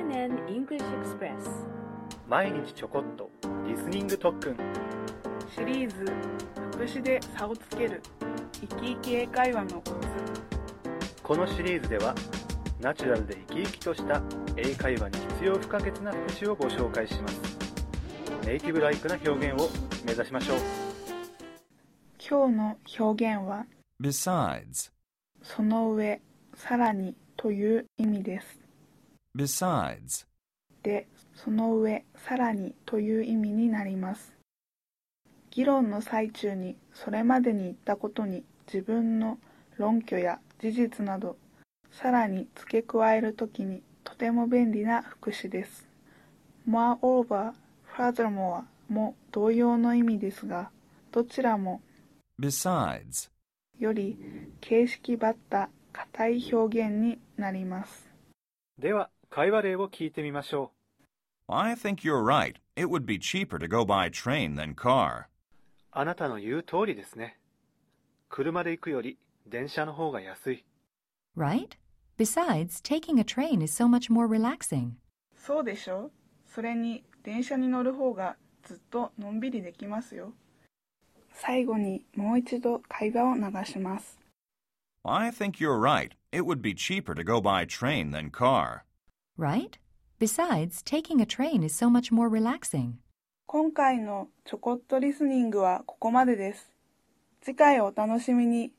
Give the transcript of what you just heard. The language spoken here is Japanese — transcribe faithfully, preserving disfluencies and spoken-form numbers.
Japan and English Express 毎日ちょこっとリスニング特訓シリーズ副詞で差をつける生き生き英会話のコツ。 このシリーズではナチュラルで生き生きとした英会話に必要不可欠な副詞をご紹介します。ネイティブライクな表現を目指しましょう。 今日の表現は besides その上、さらにという意味です。 besides で、その上、さらにという意味になります。議論の最中にそれまでに言ったことに自分の論拠や事実などさらに付け加えるときにとても便利な副詞です。moreover、furthermore も同様の意味ですが、どちらも besides より形式ばった硬い表現になります。 では、会話例を聞いてみましょう。I think you're right. It would be cheaper to go by train than car. あなたの言う通りですね。車で行くより電車の方が安い。 Right? Besides, taking a train is so much more relaxing. そうでしょ？それに電車に乗る方がずっとのんびりできますよ。最後にもう一度会話を流します。 I think you're right. It would be cheaper to go by train than car. Right? Besides, taking a train is so much more relaxing. 今回のちょこっとリスニングはここまでです。次回お楽しみに。